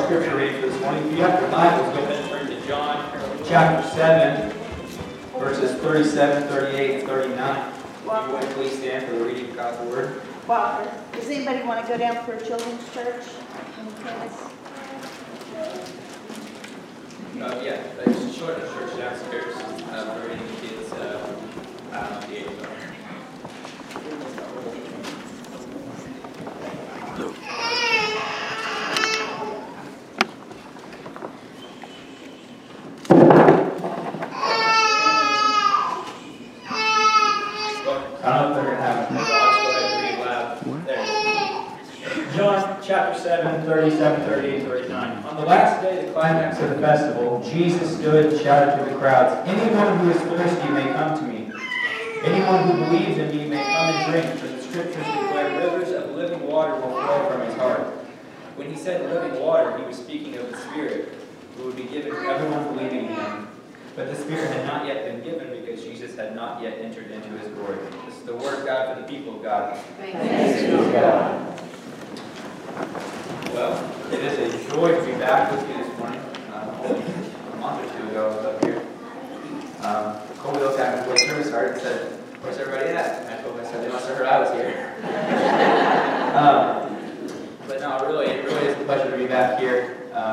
scripture reading for this morning. If you have your Bibles, go ahead and turn to John chapter 7, verses 37, 38, and 39. If you would please stand for the reading of God's Word. Father, does anybody want to go down for a children's church? Yeah, there's children's church downstairs. For any kids out of the age of John chapter 7, 37, 38, 39. On the last day, the climax of the festival, Jesus stood and shouted to the crowds, "Anyone who is thirsty may come to me. Anyone who believes in me may come and drink, for the scriptures declare rivers of living water will flow from his heart." When he said living water, he was speaking of the Spirit, who would be given to everyone believing in him. But the Spirit had not yet been given because Jesus had not yet entered into his glory. This is the word of God for the people of God. Thanks be to God. Well, it is a joy to be back with you this morning. A month or two ago, I was up here. Colby looked at me before the service started and said, "Where's everybody at?" And I told him, I said, "They must have heard I was here." But no, it really is a pleasure to be back here.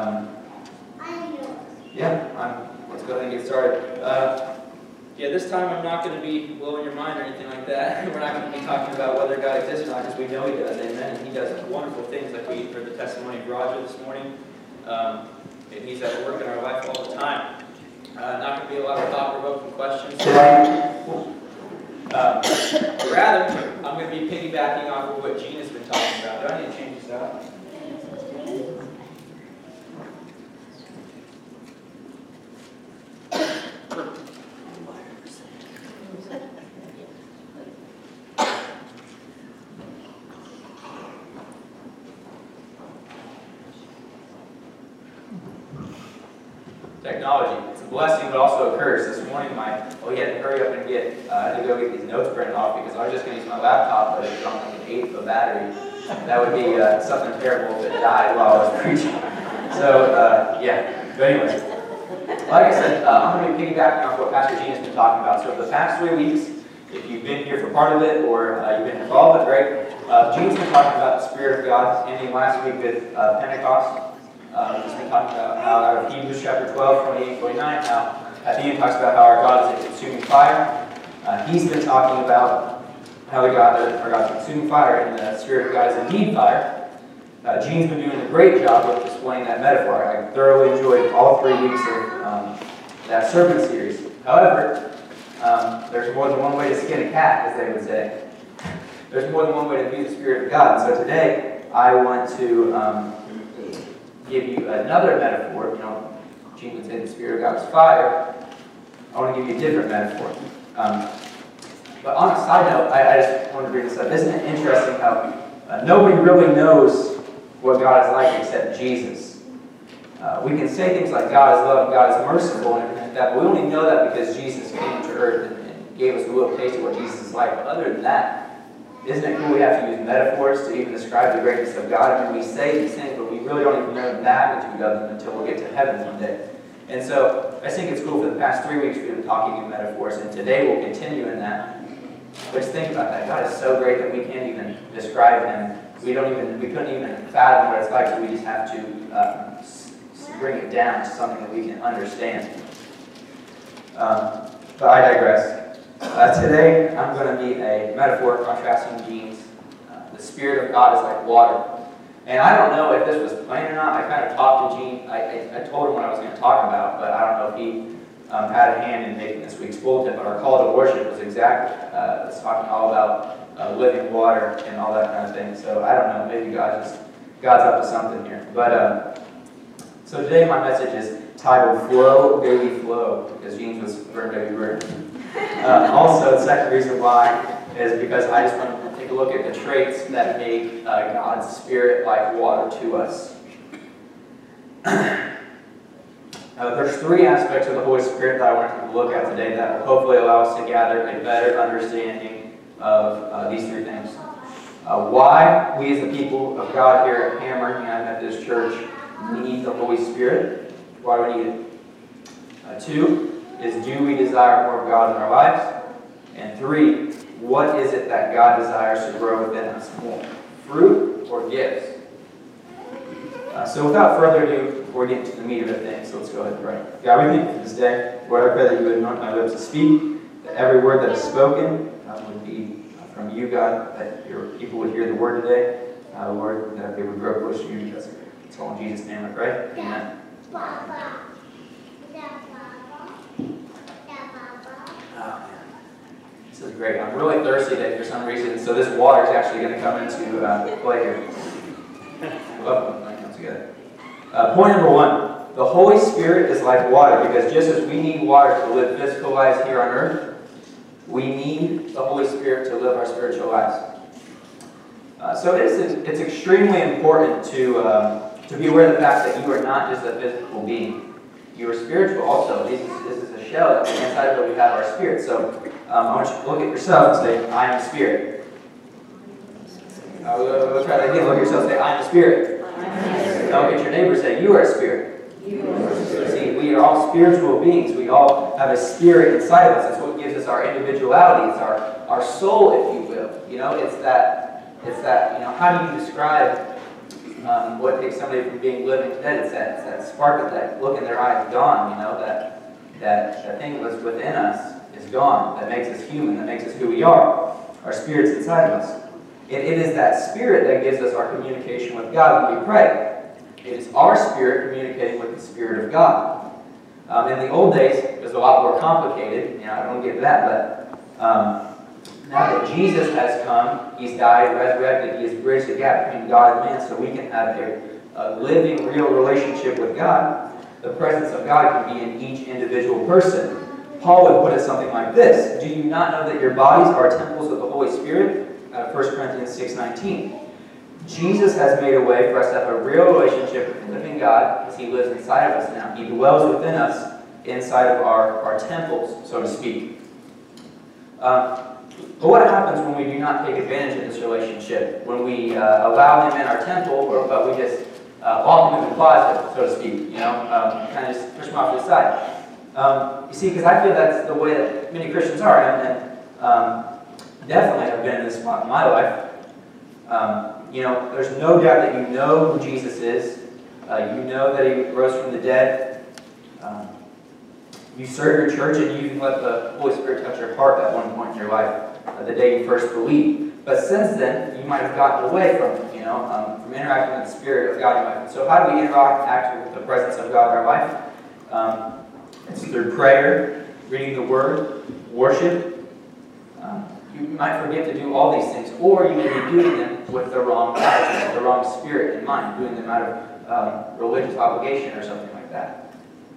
Let's go ahead and get started. This time I'm not going to be blowing your mind or anything like that. We're not going to be talking about whether God exists or not, because we know He does, amen. And He does wonderful things, like we heard the testimony of Roger this morning. And He's at work in our life all the time. Not going to be a lot of thought-provoking questions today. Rather, I'm going to be piggybacking off of what Gina's been talking about. Do I need to change this out? Technology. It's a blessing, but also a curse. This morning, we had to hurry up and I had to go get these notes printed off because I was just going to use my laptop, but it's on like an 1/8 of a battery. That would be something terrible if it died while I was preaching. So, But anyways, like I said, I'm going to be piggybacking off what Pastor Gina's been talking about. So, for the past 3 weeks, if you've been here for part of it or you've been involved, great. Gina's been talking about the Spirit of God, ending last week with Pentecost. He's been talking about how out of Hebrews chapter 12, 28, 49, how at the end talks about how our God is a consuming fire. He's been talking about how our God's a consuming fire and the Spirit of God is indeed fire. Gene's been doing a great job with displaying that metaphor. I thoroughly enjoyed all 3 weeks of that sermon series. However, there's more than one way to skin a cat, as they would say. There's more than one way to view the Spirit of God. And so today, I want to give you another metaphor. Gene would say the Spirit of God is fire. I want to give you a different metaphor. But on a side note, I just wanted to bring this up. Isn't it interesting how nobody really knows what God is like except Jesus? We can say things like God is love, God is merciful, and everything like that, but we only know that because Jesus came to earth and gave us a little taste of what Jesus is like. But other than that, isn't it cool we have to use metaphors to even describe the greatness of God? I mean, we say these things, but we really don't even know the magnitude of them until we get to heaven one day. And so, I think it's cool for the past 3 weeks we've been talking in metaphors, and today we'll continue in that. But just think about that. God is so great that we can't even describe Him. We couldn't even fathom what it's like, so we just have to bring it down to something that we can understand. But I digress. Today, I'm going to be a metaphor contrasting Gene's. The Spirit of God is like water. And I don't know if this was planned or not. I kind of talked to Gene. I told him what I was going to talk about, but I don't know if he had a hand in making this week's bulletin. But our call to worship was it's talking all about living water and all that kind of thing. So I don't know. Maybe God's up to something here. But so today my message is titled "Flow, Baby, Flow," because Gene's was "Burn, Baby, Burn." Also, the second reason why is because I just want to take a look at the traits that make God's Spirit like water to us. There's 3 aspects of the Holy Spirit that I want to look at today that will hopefully allow us to gather a better understanding of these 3 things. Why we as the people of God here at Hammer United Methodist Church We need the Holy Spirit. Why do we need it? 2 is, do we desire more of God in our lives? And 3, what is it that God desires to grow within us more? Fruit or gifts? So without further ado, we're getting to the meat of the thing, so let's go ahead and pray. God, we thank you for this day. Lord, I pray that you would anoint my lips to speak, that every word that is spoken would be from you, God, that your people would hear the word today. Lord, that they would grow closer to you. It's all in Jesus' name I pray. Amen. Oh, man. This is great. I'm really thirsty today for some reason, so this water is actually going to come into play here. I love when that comes together. Point number 1. The Holy Spirit is like water, because just as we need water to live physical lives here on earth, we need the Holy Spirit to live our spiritual lives. So it's extremely important to be aware of the fact that you are not just a physical being. You are spiritual also. This is a shell, and inside of it we have our spirit. So I want you to look at yourself and say, I am a spirit. We'll try that again. Look at yourself and say, I am a spirit. Now look at your neighbor and say, you are a spirit. See, we are all spiritual beings. We all have a spirit inside of us. That's what gives us our individuality. It's our soul, if you will. You know, it's that, you know, how do you describe what takes somebody from being living to dead? It's that spark, that look in their eyes gone, you know, that thing that's within us is gone, that makes us human, that makes us who we are. Our spirit's inside of us. It is that spirit that gives us our communication with God when we pray. It is our spirit communicating with the Spirit of God. In the old days, it was a lot more complicated. You know, I don't get that, but now that Jesus has come, He's died, resurrected, He has bridged the gap between God and man, so we can have a living, real relationship with God. The presence of God can be in each individual person. Paul would put it something like this: do you not know that your bodies are temples of the Holy Spirit? 1 Corinthians 6:19. Jesus has made a way for us to have a real relationship with the living God, because He lives inside of us now. He dwells within us inside of our temples, so to speak. But what happens when we do not take advantage of this relationship? When we allow Him in our temple, but we just lock Him in the closet, so to speak, you know, kind of just push Him off to the side. You see, because I feel that's the way that many Christians are, and definitely have been in this spot in my life. You know, there's no doubt that you know who Jesus is. You know that He rose from the dead. You serve your church, and you even let the Holy Spirit touch your heart at one point in your life, the day you first believed. But since then, you might have gotten away from it, you know, from interacting with the Spirit of God in your life. So how do we interact with the presence of God in our life? It's through prayer, reading the Word, worship. You might forget to do all these things, or you may be doing them with the wrong attitude, the wrong spirit in mind, doing them out of religious obligation or something like that.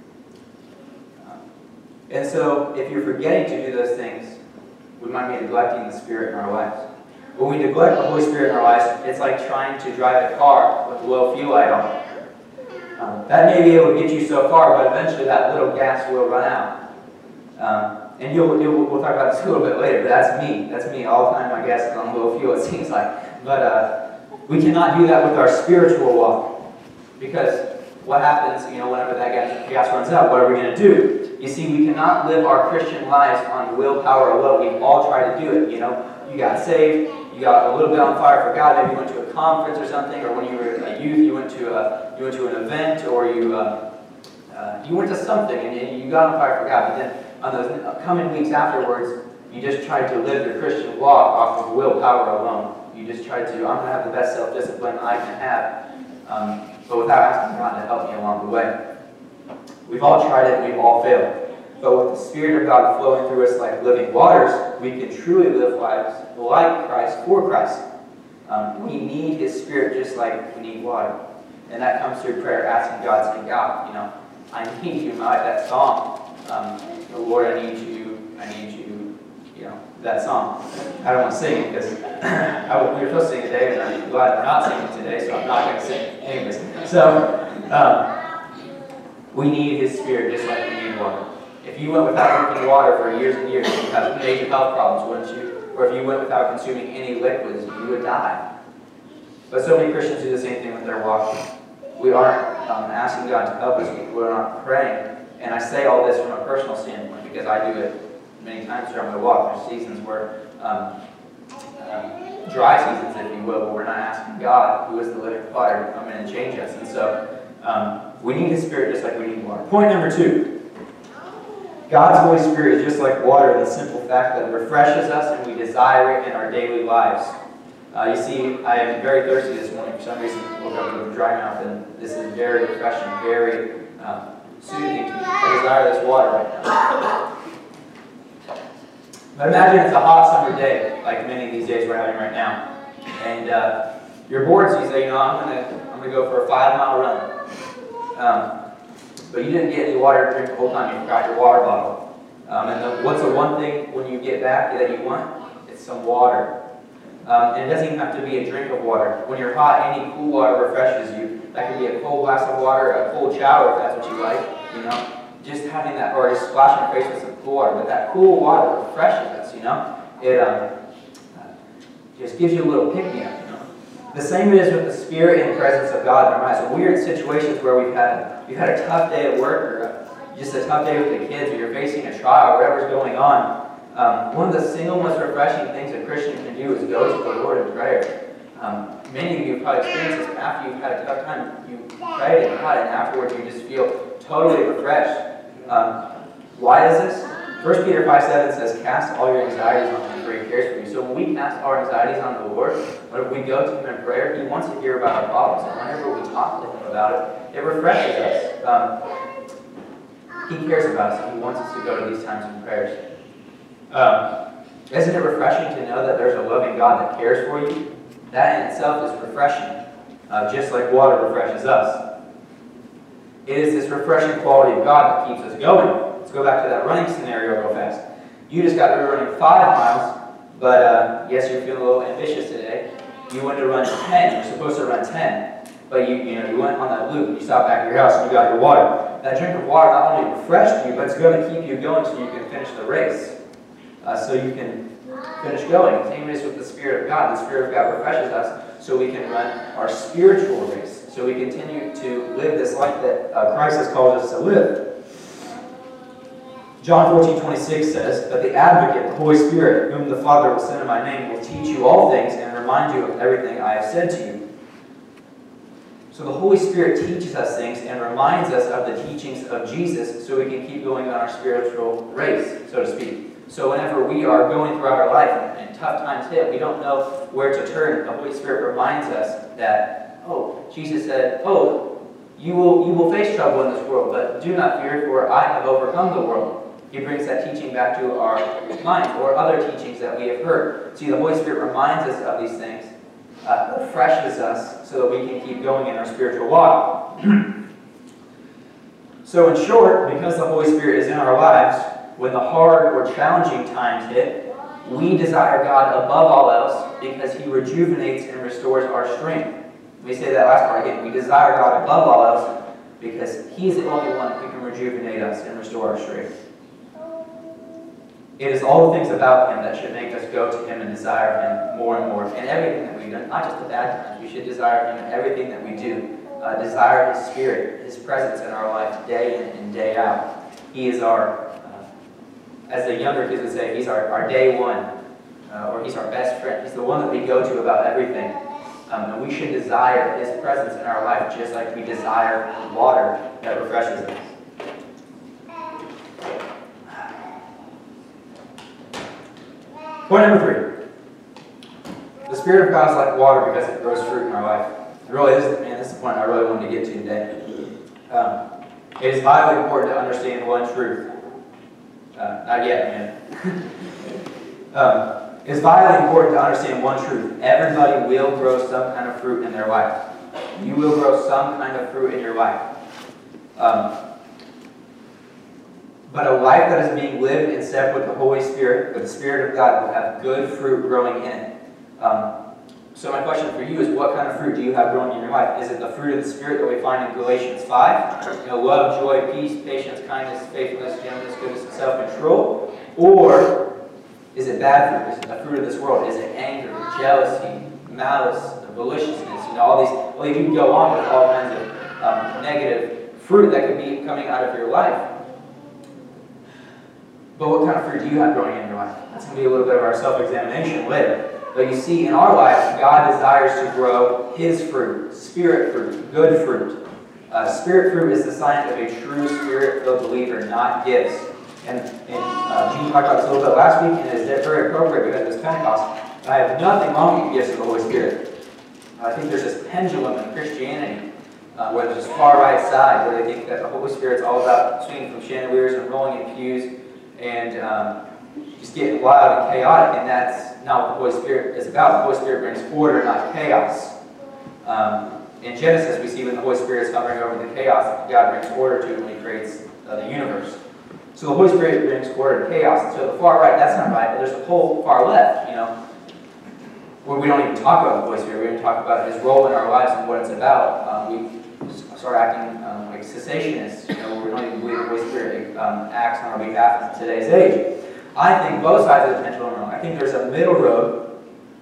And so, if you're forgetting to do those things, we might be neglecting the Spirit in our lives. When we neglect the Holy Spirit in our lives, it's like trying to drive a car with a low fuel light on. That may be able to get you so far, but eventually that little gas will run out. And we'll talk about this a little bit later, but that's me. That's me. All the time my gas is on low fuel, it seems like. But we cannot do that with our spiritual walk. Because what happens, you know, whenever that gas runs out, what are we going to do? You see, we cannot live our Christian lives on willpower alone. We've all tried to do it, you know. You got saved, you got a little bit on fire for God, maybe you went to a conference or something, or when you were a youth, you went to an event, or you went to something and you got on fire for God, but then on those coming weeks afterwards, you just tried to live your Christian walk off of willpower alone. You just tried to, I'm going to have the best self-discipline I can have, but without asking God to help me along the way. We've all tried it and we've all failed. But with the Spirit of God flowing through us like living waters, we can truly live lives like Christ, for Christ. We need His Spirit just like we need water. And that comes through prayer, asking God, saying, God, you know, I need you in my life. That song, Lord, I need you, you know, that song. I don't want to sing it because we were supposed to sing today, and I'm glad we're not singing today, so I'm not going to sing anyways. So, we need His Spirit just like we need water. If you went without drinking water for years and years, you'd have major health problems, wouldn't you? Or if you went without consuming any liquids, you would die. But so many Christians do the same thing with their walk. We aren't asking God to help us when we're not praying. And I say all this from a personal standpoint because I do it many times throughout my walk. There's seasons where, dry seasons, if you will, where we're not asking God, who is the living water, to come in and change us. And so we need His Spirit just like we need water. Point number 2. God's Holy Spirit is just like water in the simple fact that it refreshes us and we desire it in our daily lives. You see, I am very thirsty this morning. For some reason, I woke up with a dry mouth, and this is very refreshing, very soothing to me. I desire this water right now. But imagine it's a hot summer day, like many of these days we're having right now, and you're bored, so you say, I'm gonna go for a 5-mile run. But you didn't get any water to drink the whole time. You forgot your water bottle. What's the one thing when you get back that you want? It's some water. And it doesn't even have to be a drink of water. When you're hot, any cool water refreshes you. That could be a cold glass of water, a cold shower if that's what you like, Just having that, or just splashing your face with some cool water. But that cool water refreshes us, It just gives you a little pick-me-up, The same it is with the Spirit and presence of God in our lives. When we're in situations where we've had a tough day at work, or just a tough day with the kids, or you're facing a trial, or whatever's going on, one of the single most refreshing things a Christian can do is go to the Lord in prayer. Many of you have probably experienced this. After you've had a tough time, you pray to God, and afterwards you just feel totally refreshed. Why is this? 1 Peter 5:7 says, "Cast all your anxieties on Him, for He cares for you." So when we cast our anxieties on the Lord, when we go to Him in prayer, He wants to hear about our problems. And whenever we talk to Him about it, it refreshes us. He cares about us, and He wants us to go to these times in prayers. Isn't it refreshing to know that there's a loving God that cares for you? That in itself is refreshing, just like water refreshes us. It is this refreshing quality of God that keeps us going. Let's go back to that running scenario real fast. You just got through running 5 miles, but yes, you're feeling a little ambitious today. You wanted to run 10. You're supposed to run 10, but you went on that loop. You stopped back at your house and you got your water. That drink of water not only refreshed you, but it's going to keep you going so you can finish the race. So you can finish going. Same is with the Spirit of God. The Spirit of God refreshes us so we can run our spiritual race. So we continue to live this life that Christ has called us to live. John 14:26 says, "But the Advocate, the Holy Spirit, whom the Father will send in my name, will teach you all things and remind you of everything I have said to you." So the Holy Spirit teaches us things and reminds us of the teachings of Jesus so we can keep going on our spiritual race, so to speak. So whenever we are going throughout our life and tough times hit, we don't know where to turn. The Holy Spirit reminds us that, Jesus said, you will face trouble in this world, but do not fear, for I have overcome the world. He brings that teaching back to our mind, or other teachings that we have heard. See, the Holy Spirit reminds us of these things, refreshes us so that we can keep going in our spiritual walk. So in short, because the Holy Spirit is in our lives, when the hard or challenging times hit, we desire God above all else because He rejuvenates and restores our strength. Let me say that last part again. We desire God above all else because He's the only one who can rejuvenate us and restore our strength. It is all the things about Him that should make us go to Him and desire Him more and more. In everything that we've done, not just the bad times. We should desire Him in everything that we do. Desire His Spirit, His presence in our life day in and day out. He is our, as the younger kids would say, He's our day one. Or He's our best friend. He's the one that we go to about everything. And we should desire His presence in our life just like we desire water that refreshes us. Point number 3. The Spirit of God is like water because it grows fruit in our life. It really is, man, this is the point I really wanted to get to today. It is vitally important to understand one truth. Not yet, man. It's vitally important to understand one truth. Everybody will grow some kind of fruit in their life. You will grow some kind of fruit in your life. But a life that is being lived in step with the Holy Spirit, with the Spirit of God, will have good fruit growing in it. So my question for you is, what kind of fruit do you have growing in your life? Is it the fruit of the Spirit that we find in Galatians 5? Love, joy, peace, patience, kindness, faithfulness, gentleness, goodness, and self-control? Or is it bad fruit? Is it the fruit of this world? Is it anger, jealousy, malice, maliciousness? All these. Well, you can go on with all kinds of negative fruit that could be coming out of your life. But what kind of fruit do you have growing in your life? That's going to be a little bit of our self-examination later. But you see, in our lives, God desires to grow His fruit, Spirit fruit, good fruit. Spirit fruit is the sign of a true Spirit-filled believer, not gifts. And Gene talked about this a little bit last week, and it is very appropriate because it's Pentecost. And I have nothing wrong with the gifts of the Holy Spirit. I think there's this pendulum in Christianity where there's this far-right side where they think that the Holy Spirit's all about swinging from chandeliers and rolling in pews and just getting wild and chaotic, and that's not what the Holy Spirit is about. The Holy Spirit brings order, not chaos. In Genesis, we see when the Holy Spirit is hovering over the chaos, God brings order to it when He creates the universe. So the Holy Spirit brings order to chaos. And so the far right, that's not right, but there's the whole far left, where we don't even talk about the Holy Spirit. We don't even talk about His role in our lives and what it's about. We start acting like cessationists, where we don't even believe the Holy Spirit acts on our behalf in today's age. I think both sides of the pendulum are wrong. I think there's a middle road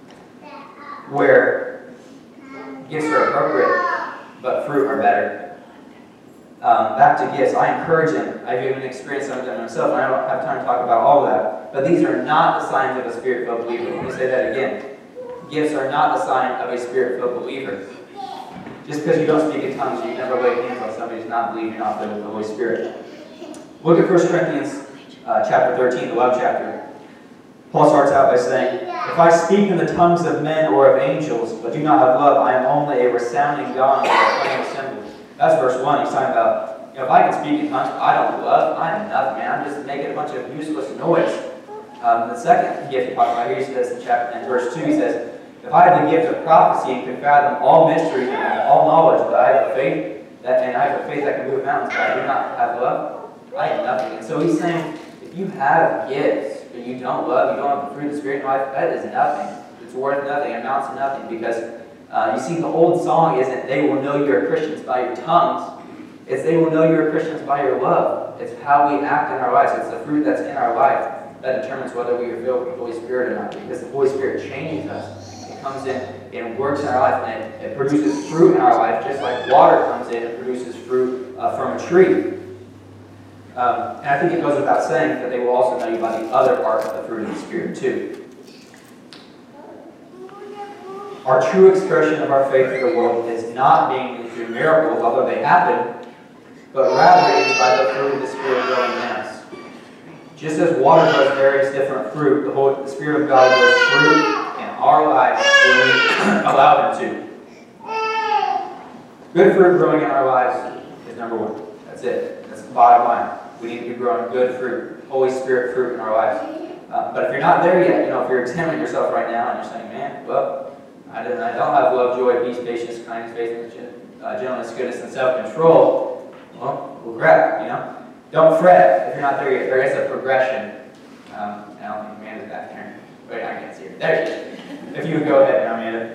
where gifts are appropriate, but fruit are better. Back to gifts, I encourage them. I've even experienced some of them myself, and I don't have time to talk about all of that. But these are not the signs of a Spirit-filled believer. Let me say that again. Gifts are not the sign of a Spirit-filled believer. Just because you don't speak in tongues, you never lay hands on somebody who's not believing off the Holy Spirit. Look at 1 Corinthians chapter 13, the love chapter. Paul starts out by saying, "If I speak in the tongues of men or of angels, but do not have love, I am only a resounding gong or a clanging cymbal." That's verse 1. He's talking about, if I can speak in tongues, I don't love, I'm nothing, man. I'm just making a bunch of useless noise. The second gift he talks about here, he says in verse 2, he says, "If I have the gift of prophecy and can fathom all mysteries and all knowledge, but I have a faith that can move mountains, but I do not have love, I am nothing." And so he's saying, if you have gifts, but you don't love, you don't have the fruit of the Spirit in life, that is nothing. It's worth nothing. It amounts to nothing. Because you see, the old song isn't "they will know you're Christians by your tongues." It's "they will know you're Christians by your love." It's how we act in our lives. It's the fruit that's in our life that determines whether we are filled with the Holy Spirit or not. Because the Holy Spirit changes us. It comes in and works in our life, and it produces fruit in our life, just like water comes in and produces fruit from a tree. And I think it goes without saying that they will also know you by the other part of the fruit of the Spirit too. Our true expression of our faith in the world is not being through miracles, although they happen, but rather it is by the fruit of the Spirit growing in us. Just as water grows various different fruit, the Spirit of God grows fruit in our lives when we allow Him to. Good fruit growing in our lives is number one. That's it. That's the bottom line. We need to be growing good fruit, Holy Spirit fruit in our lives. But if you're not there yet, if you're examining yourself right now and you're saying, man, well, I don't have love, joy, peace, patience, kindness, faithfulness, gentleness, goodness, and self-control, well crap, Don't fret if you're not there yet. There is a progression. I don't think Amanda's back there. Wait, I can't see her. There she is. If you would go ahead now, Amanda.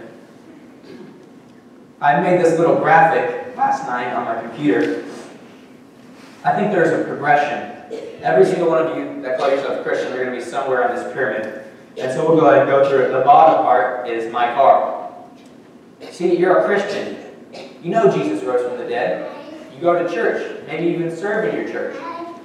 I made this little graphic last night on my computer. I think there's a progression. Every single one of you that call yourself a Christian, you're going to be somewhere on this pyramid. And so we'll go ahead and go through it. The bottom part is my car. See, you're a Christian. You know Jesus rose from the dead. You go to church. Maybe even serve in your church.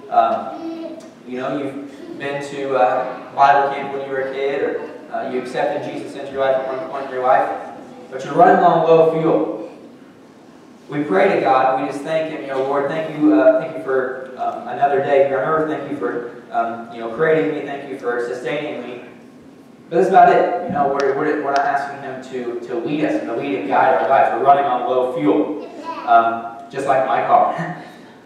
You've been to Bible camp when you were a kid, or you accepted Jesus into your life at one point in your life. But you're running on low fuel. We pray to God. We just thank Him. Lord, thank you for another day here on earth. Thank you for creating me. Thank you for sustaining me. But that's about it. We're not asking Him to lead us and to lead and guide our lives. We're running on low fuel, just like my car.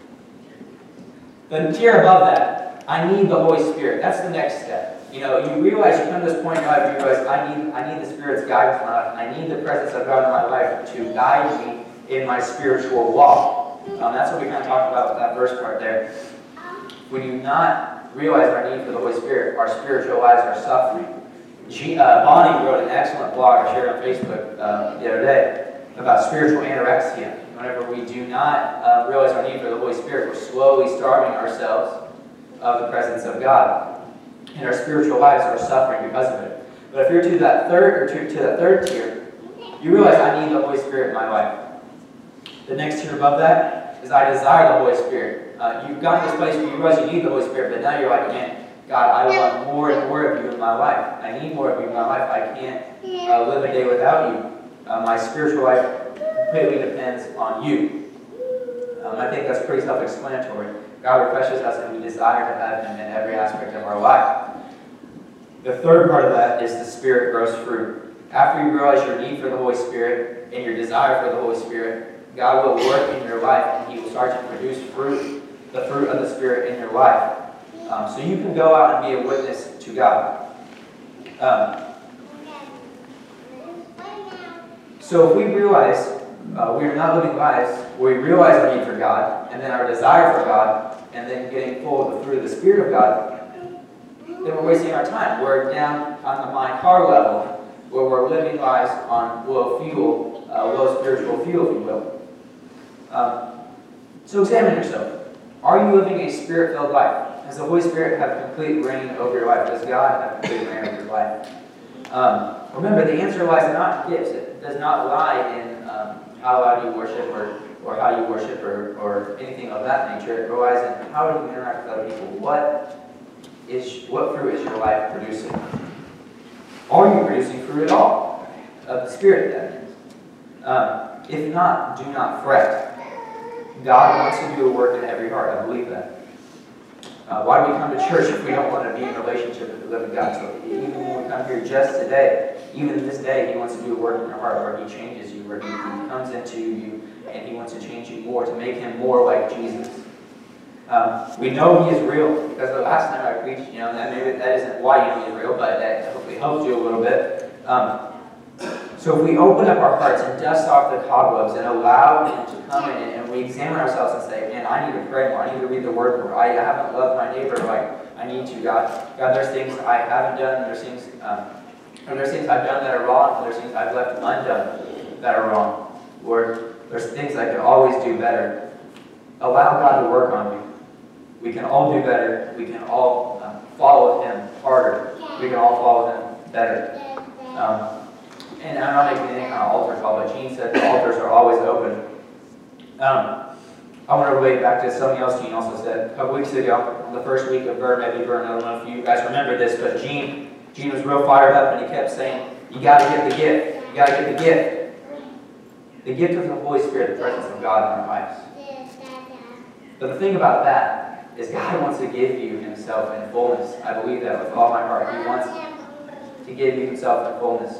The tier above that, I need the Holy Spirit. That's the next step. You realize you come to this point in life, you realize I need the Spirit's guidance in my life. I need the presence of God in my life to guide me in my spiritual walk. That's what we kind of talked about with that first part there. We do not realize our need for the Holy Spirit. Our spiritual lives are suffering. Bonnie wrote an excellent blog I shared on Facebook the other day about spiritual anorexia. Whenever we do not realize our need for the Holy Spirit, we're slowly starving ourselves of the presence of God. And our spiritual lives are suffering because of it. But if you're to that third tier, you realize I need the Holy Spirit in my life. The next tier above that is I desire the Holy Spirit. You've gotten to this place where you realize you need the Holy Spirit, but now you're like, man, God, I want more and more of you in my life. I need more of you in my life. I can't live a day without you. My spiritual life completely depends on you. I think that's pretty self-explanatory. God refreshes us and we desire to have Him in every aspect of our life. The third part of that is the Spirit grows fruit. After you realize your need for the Holy Spirit and your desire for the Holy Spirit, God will work in your life and He will start to produce fruit, the fruit of the Spirit in your life. So you can go out and be a witness to God. So if we realize we are not living lives where we realize our need for God, and then our desire for God, and then getting full of the fruit of the Spirit of God, then we're wasting our time. We're down on the mind car level, where we're living lives on low fuel, low spiritual fuel, if you will. So examine yourself. Are you living a Spirit-filled life? Does the Holy Spirit have complete reign over your life? Does God have complete reign over your life? Remember, the answer lies not in gifts. It does not lie in how loud you worship or how you worship or anything of that nature. It relies in how do you interact with other people. What fruit is your life producing? Are you producing fruit at all? Of the Spirit, that is. If not, do not fret. God wants to do a work in every heart. I believe that. Why do we come to church if we don't want to be in relationship with the living God? So even when we come here just today, even this day, He wants to do a work in your heart where He changes you, where He comes into you, and He wants to change you more, to make Him more like Jesus. We know He is real because the last time I preached, that maybe that isn't why you know He's real, but that hopefully helps you a little bit. So if we open up our hearts and dust off the cobwebs and allow Him to come in and we examine ourselves and say, man, I need to pray more, I need to read the Word more, I haven't loved my neighbor like I need to, God. God, there's things I haven't done, there's things I've done that are wrong, and there's things I've left undone that are wrong. Lord, there's things I can always do better. Allow God to work on you. We can all do better. We can all follow Him harder. We can all follow Him better. And I'm not making any kind of altar call, but Gene said the altars are always open. I want to relate back to something else Gene also said. A couple weeks ago, the first week of Burn, maybe Burn, I don't know if you guys remember this, but Gene was real fired up and he kept saying, you got to get the gift. You got to get the gift. The gift of the Holy Spirit, the presence of God in our lives. But the thing about that is God wants to give you Himself in fullness. I believe that with all my heart. He wants to give you Himself in fullness.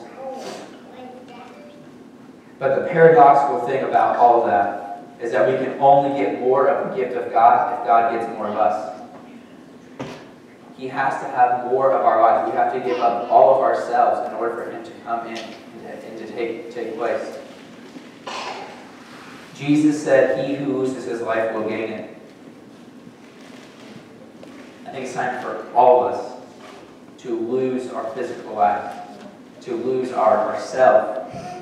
But the paradoxical thing about all of that is that we can only get more of the gift of God if God gets more of us. He has to have more of our lives. We have to give up all of ourselves in order for Him to come in and to take place. Jesus said, he who loses his life will gain it. I think it's time for all of us to lose our physical life, to lose ourself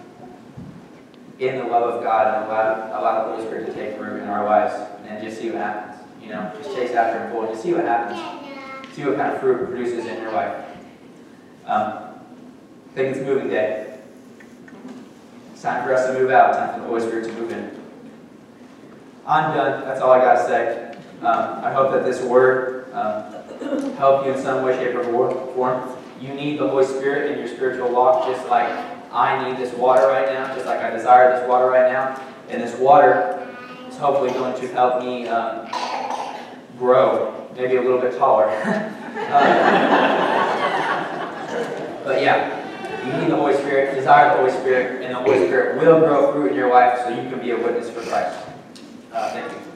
in the love of God and allow the Holy Spirit to take root in our lives and just see what happens. Just chase after Him full and just see what happens. See what kind of fruit it produces in your life. I think it's moving day. It's time for us to move out. It's time for the Holy Spirit to move in. I'm done. That's all I got to say. I hope that this word helped you in some way, shape, or form. You need the Holy Spirit in your spiritual walk just like I need this water right now, just like I desire this water right now. And this water is hopefully going to help me grow, maybe a little bit taller. But yeah, you need the Holy Spirit, desire the Holy Spirit, and the Holy Spirit will grow fruit in your life so you can be a witness for Christ. Thank you.